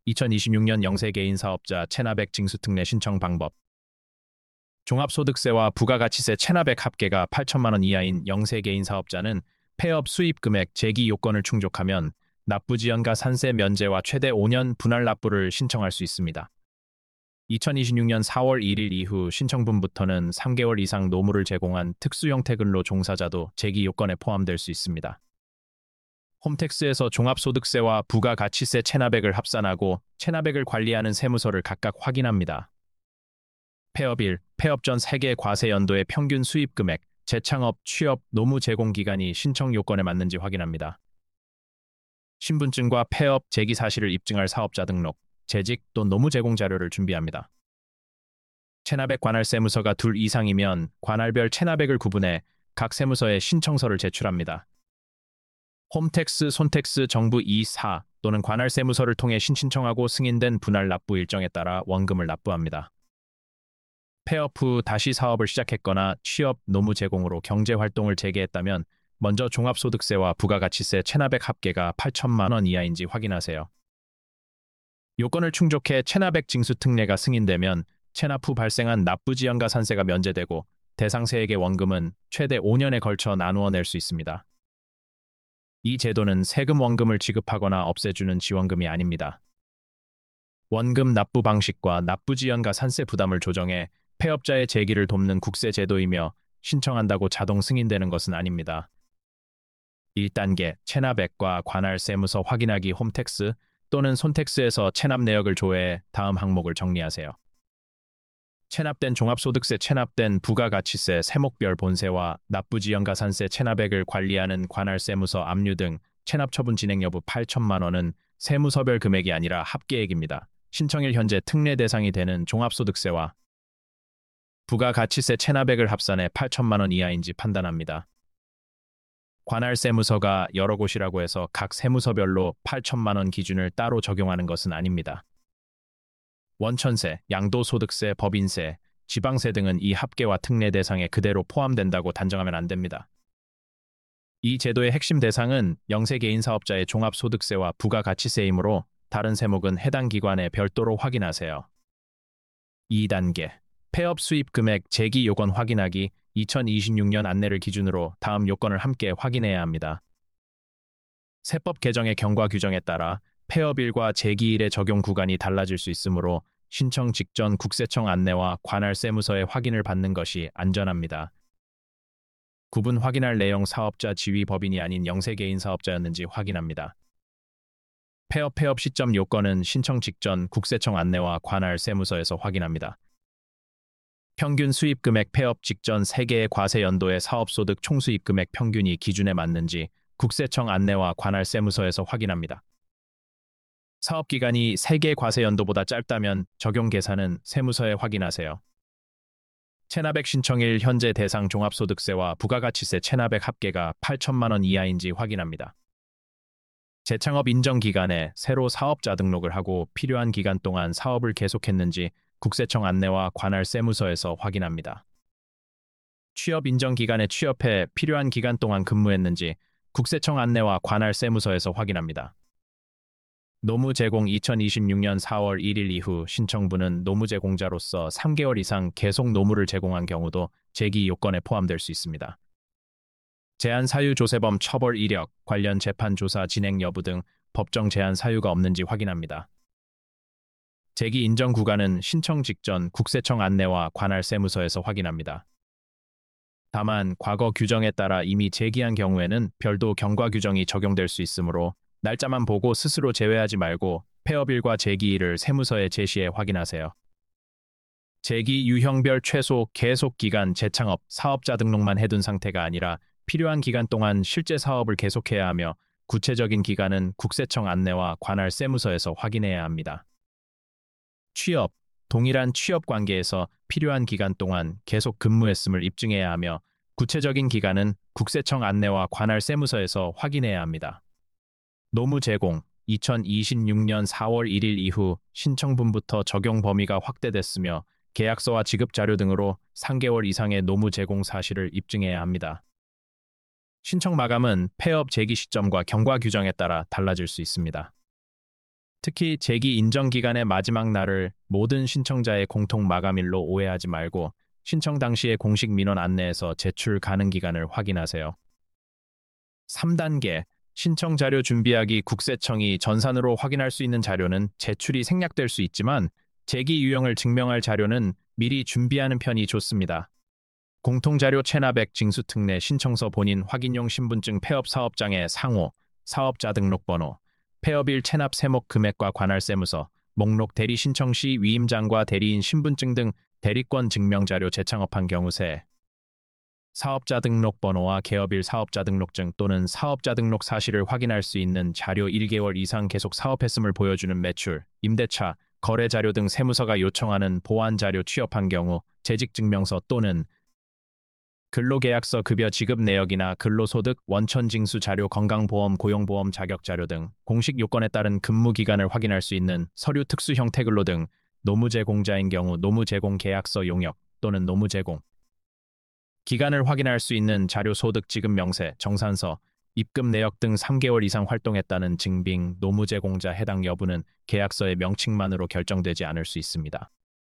2026년 영세 개인 사업자 체납액 징수특례 신청 방법. 종합소득세와 부가가치세 체납액 합계가 8천만 원 이하인 영세 개인 사업자는 폐업 수입 금액 제기 요건을 충족하면 납부지연가 산세 면제와 최대 5년 분할 납부를 신청할 수 있습니다. 2026년 4월 1일 이후 신청분부터는 3개월 이상 노무를 제공한 특수형태 근로 종사자도 제기 요건에 포함될 수 있습니다. 홈택스에서 종합소득세와 부가가치세 체납액을 합산하고 체납액을 관리하는 세무서를 각각 확인합니다. 폐업일, 폐업 전 3개 과세 연도의 평균 수입 금액, 재창업, 취업, 노무 제공 기간이 신청 요건에 맞는지 확인합니다. 신분증과 폐업, 재기 사실을 입증할 사업자 등록, 재직 또 노무 제공 자료를 준비합니다. 체납액 관할 세무서가 2 이상이면 관할별 체납액을 구분해 각 세무서에 신청서를 제출합니다. 홈택스, 손택스, 정부 2, 4 또는 관할 세무서를 통해 신청하고 승인된 분할 납부 일정에 따라 원금을 납부합니다. 폐업 후 다시 사업을 시작했거나 취업, 노무 제공으로 경제활동을 재개했다면 먼저 종합소득세와 부가가치세 체납액 합계가 8천만 원 이하인지 확인하세요. 요건을 충족해 체납액 징수특례가 승인되면 체납 후 발생한 납부지연가 산세가 면제되고 대상 세액의 원금은 최대 5년에 걸쳐 나누어 낼 수 있습니다. 이 제도는 세금 원금을 지급하거나 없애주는 지원금이 아닙니다. 원금 납부 방식과 납부지연가 산세 부담을 조정해 폐업자의 재기를 돕는 국세 제도이며 신청한다고 자동 승인되는 것은 아닙니다. 1단계 체납액과 관할 세무서 확인하기 홈택스 또는 손택스에서 체납 내역을 조회해 다음 항목을 정리하세요. 체납된 종합소득세, 체납된 부가가치세, 세목별 본세와 납부지연가 산세 체납액을 관리하는 관할 세무서 압류 등 체납 처분 진행 여부 8천만 원은 세무서별 금액이 아니라 합계액입니다. 신청일 현재 특례 대상이 되는 종합소득세와 부가가치세 체납액을 합산해 8천만 원 이하인지 판단합니다. 관할 세무서가 여러 곳이라고 해서 각 세무서별로 8천만 원 기준을 따로 적용하는 것은 아닙니다. 원천세, 양도소득세, 법인세, 지방세 등은 이 합계와 특례 대상에 그대로 포함된다고 단정하면 안 됩니다. 이 제도의 핵심 대상은 영세 개인 사업자의 종합소득세와 부가가치세이므로 다른 세목은 해당 기관에 별도로 확인하세요. 2단계 폐업 수입 금액 제기 요건 확인하기 2026년 안내를 기준으로 다음 요건을 함께 확인해야 합니다. 세법 개정의 경과 규정에 따라 폐업일과 재기일의 적용 구간이 달라질 수 있으므로 신청 직전 국세청 안내와 관할 세무서의 확인을 받는 것이 안전합니다. 구분 확인할 내용 사업자 지위 법인이 아닌 영세 개인 사업자였는지 확인합니다. 폐업 시점 요건은 신청 직전 국세청 안내와 관할 세무서에서 확인합니다. 평균 수입 금액 폐업 직전 3개의 과세 연도의 사업소득 총수입 금액 평균이 기준에 맞는지 국세청 안내와 관할 세무서에서 확인합니다. 사업기간이 3개 과세 연도보다 짧다면 적용 계산은 세무서에 확인하세요. 체납액 신청일 현재 대상 종합소득세와 부가가치세 체납액 합계가 8천만 원 이하인지 확인합니다. 재창업 인정 기간에 새로 사업자 등록을 하고 필요한 기간 동안 사업을 계속했는지 국세청 안내와 관할 세무서에서 확인합니다. 취업 인정 기간에 취업해 필요한 기간 동안 근무했는지 국세청 안내와 관할 세무서에서 확인합니다. 노무 제공 2026년 4월 1일 이후 신청분은 노무 제공자로서 3개월 이상 계속 노무를 제공한 경우도 제기 요건에 포함될 수 있습니다. 제한 사유 조세범 처벌 이력, 관련 재판 조사 진행 여부 등 법정 제한 사유가 없는지 확인합니다. 제기 인정 구간은 신청 직전 국세청 안내와 관할 세무서에서 확인합니다. 다만 과거 규정에 따라 이미 제기한 경우에는 별도 경과 규정이 적용될 수 있으므로 날짜만 보고 스스로 제외하지 말고 폐업일과 제기일을 세무서에 제시해 확인하세요. 제기 유형별 최소 계속 기간 재창업 사업자 등록만 해둔 상태가 아니라 필요한 기간 동안 실제 사업을 계속해야 하며 구체적인 기간은 국세청 안내와 관할 세무서에서 확인해야 합니다. 취업, 동일한 취업 관계에서 필요한 기간 동안 계속 근무했음을 입증해야 하며 구체적인 기간은 국세청 안내와 관할 세무서에서 확인해야 합니다. 노무 제공, 2026년 4월 1일 이후 신청분부터 적용 범위가 확대됐으며 계약서와 지급 자료 등으로 3개월 이상의 노무 제공 사실을 입증해야 합니다. 신청 마감은 폐업 제기 시점과 경과 규정에 따라 달라질 수 있습니다. 특히 재기 인정 기간의 마지막 날을 모든 신청자의 공통 마감일로 오해하지 말고 신청 당시의 공식 민원 안내에서 제출 가능 기간을 확인하세요. 3단계 신청 자료 준비하기. 국세청이 전산으로 확인할 수 있는 자료는 제출이 생략될 수 있지만 재기 유형을 증명할 자료는 미리 준비하는 편이 좋습니다. 공통자료 체납액 징수특례 신청서 본인 확인용 신분증 폐업 사업장의 상호, 사업자 등록번호, 폐업일 체납 세목 금액과 관할세무서, 목록 대리 신청 시 위임장과 대리인 신분증 등 대리권 증명자료 재창업한 경우세, 사업자 등록번호와 개업일 사업자 등록증 또는 사업자 등록 사실을 확인할 수 있는 자료 1개월 이상 계속 사업했음을 보여주는 매출, 임대차, 거래자료 등 세무서가 요청하는 보완자료 취업한 경우 재직증명서 또는 근로계약서 급여 지급 내역이나 근로소득, 원천징수 자료, 건강보험, 고용보험 자격자료 등 공식 요건에 따른 근무 기간을 확인할 수 있는 서류 특수 형태 근로 등 노무제공자인 경우 노무제공계약서 용역 또는 노무제공 기간을 확인할 수 있는 자료 소득 지급 명세, 정산서, 입금 내역 등 3개월 이상 활동했다는 증빙, 노무제공자 해당 여부는 계약서의 명칭만으로 결정되지 않을 수 있습니다.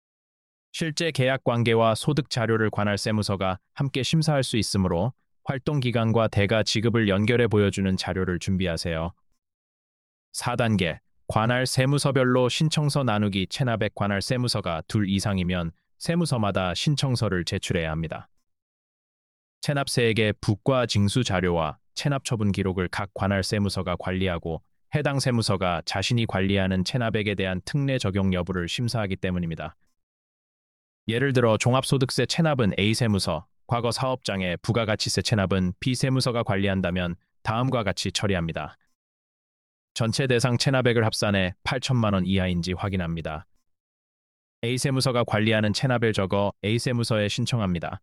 실제 계약 관계와 소득 자료를 관할세무서가 함께 심사할 수 있으므로 활동기간과 대가 지급을 연결해 보여주는 자료를 준비하세요. 4단계 관할세무서별로 신청서 나누기. 체납액 관할세무서가 2 이상이면 세무서마다 신청서를 제출해야 합니다. 체납세액의 부과 징수 자료와 체납 처분 기록을 각 관할세무서가 관리하고 해당 세무서가 자신이 관리하는 체납액에 대한 특례 적용 여부를 심사하기 때문입니다. 예를 들어 종합소득세 체납은 A세무서, 과거 사업장의 부가가치세 체납은 B세무서가 관리한다면 다음과 같이 처리합니다. 전체 대상 체납액을 합산해 8천만 원 이하인지 확인합니다. A세무서가 관리하는 체납을 적어 A세무서에 신청합니다.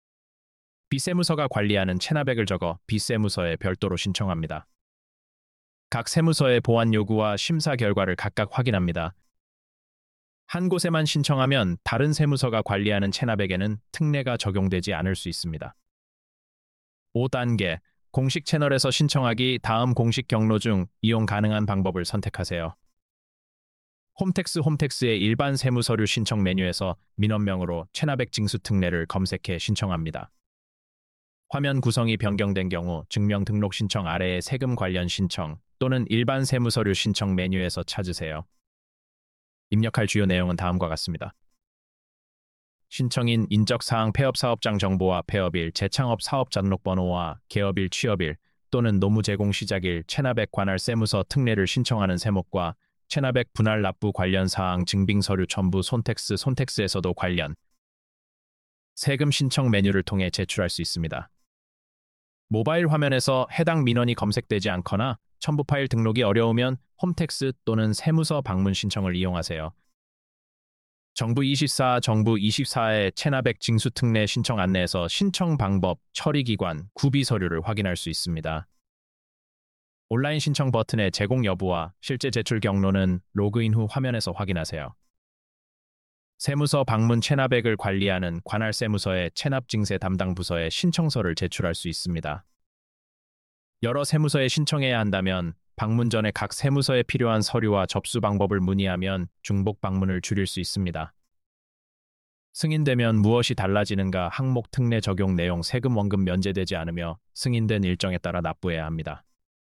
B세무서가 관리하는 체납액을 적어 B세무서에 별도로 신청합니다. 각 세무서의 보완 요구와 심사 결과를 각각 확인합니다. 한 곳에만 신청하면 다른 세무서가 관리하는 체납액에는 특례가 적용되지 않을 수 있습니다. 5단계 공식 채널에서 신청하기. 다음 공식 경로 중 이용 가능한 방법을 선택하세요. 홈택스의 일반 세무서류 신청 메뉴에서 민원명으로 체납액 징수 특례를 검색해 신청합니다. 화면 구성이 변경된 경우 증명 등록 신청 아래의 세금 관련 신청 또는 일반 세무서류 신청 메뉴에서 찾으세요. 입력할 주요 내용은 다음과 같습니다. 신청인 인적사항 폐업사업장 정보와 폐업일, 재창업 사업자 등록번호와 개업일, 취업일 또는 노무제공 시작일, 체납액 관할세무서 특례를 신청하는 세목과 체납액 분할 납부 관련 사항 증빙서류 첨부 손택스에서도 관련 세금 신청 메뉴를 통해 제출할 수 있습니다. 모바일 화면에서 해당 민원이 검색되지 않거나 첨부 파일 등록이 어려우면 홈택스 또는 세무서 방문 신청을 이용하세요. 정부24의 체납액 징수 특례 신청 안내에서 신청 방법, 처리 기관, 구비 서류를 확인할 수 있습니다. 온라인 신청 버튼의 제공 여부와 실제 제출 경로는 로그인 후 화면에서 확인하세요. 세무서 방문 체납액을 관리하는 관할세무서의 체납징세 담당 부서에 신청서를 제출할 수 있습니다. 여러 세무서에 신청해야 한다면 방문 전에 각 세무서에 필요한 서류와 접수 방법을 문의하면 중복 방문을 줄일 수 있습니다. 승인되면 무엇이 달라지는가? 항목 특례 적용 내용 세금 원금 면제되지 않으며 승인된 일정에 따라 납부해야 합니다.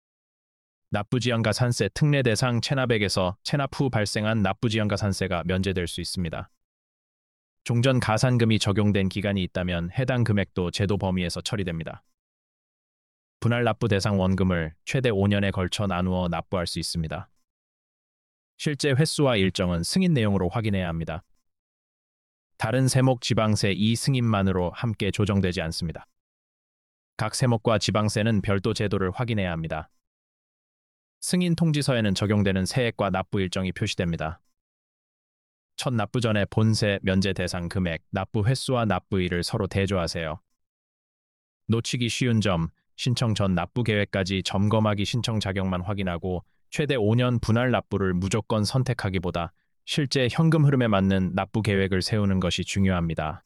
납부지연가산세 특례 대상 체납액에서 체납 후 발생한 납부지연가산세가 면제될 수 있습니다. 종전 가산금이 적용된 기간이 있다면 해당 금액도 제도 범위에서 처리됩니다. 분할 납부 대상 원금을 최대 5년에 걸쳐 나누어 납부할 수 있습니다. 실제 횟수와 일정은 승인 내용으로 확인해야 합니다. 다른 세목 지방세 이 승인만으로 함께 조정되지 않습니다. 각 세목과 지방세는 별도 제도를 확인해야 합니다. 승인 통지서에는 적용되는 세액과 납부 일정이 표시됩니다. 첫 납부 전에 본세, 면제 대상 금액, 납부 횟수와 납부일을 서로 대조하세요. 놓치기 쉬운 점, 신청 전 납부 계획까지 점검하기. 신청 자격만 확인하고 최대 5년 분할 납부를 무조건 선택하기보다 실제 현금 흐름에 맞는 납부 계획을 세우는 것이 중요합니다.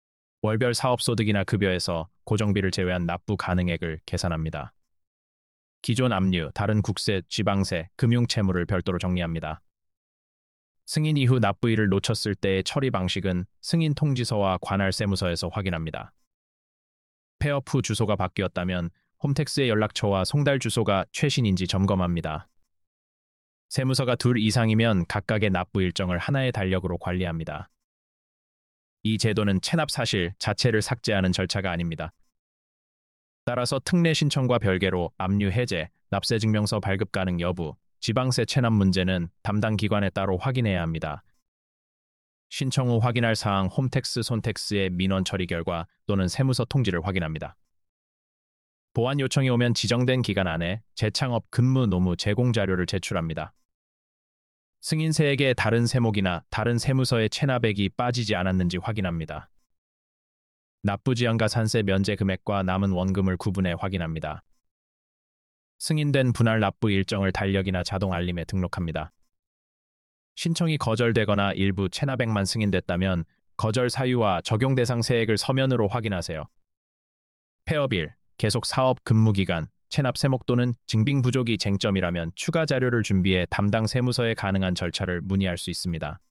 월별 사업소득이나 급여에서 고정비를 제외한 납부 가능액을 계산합니다. 기존 압류, 다른 국세, 지방세, 금융채무를 별도로 정리합니다. 승인 이후 납부일을 놓쳤을 때의 처리 방식은 승인 통지서와 관할 세무서에서 확인합니다. 폐업 후 주소가 바뀌었다면 홈택스의 연락처와 송달 주소가 최신인지 점검합니다. 세무서가 둘 이상이면 각각의 납부 일정을 하나의 달력으로 관리합니다. 이 제도는 체납 사실 자체를 삭제하는 절차가 아닙니다. 따라서 특례 신청과 별개로 압류 해제, 납세 증명서 발급 가능 여부, 지방세 체납 문제는 담당 기관에 따로 확인해야 합니다. 신청 후 확인할 사항 홈택스, 손택스의 민원 처리 결과 또는 세무서 통지를 확인합니다. 보완 요청이 오면 지정된 기간 안에 재창업 근무 노무 제공 자료를 제출합니다. 승인세액의 다른 세목이나 다른 세무서의 체납액이 빠지지 않았는지 확인합니다. 납부지연과 산세 면제 금액과 남은 원금을 구분해 확인합니다. 승인된 분할 납부 일정을 달력이나 자동 알림에 등록합니다. 신청이 거절되거나 일부 체납액만 승인됐다면 거절 사유와 적용 대상 세액을 서면으로 확인하세요. 폐업일, 계속 사업 근무 기간, 체납 세목 또는 증빙 부족이 쟁점이라면 추가 자료를 준비해 담당 세무서에 가능한 절차를 문의할 수 있습니다.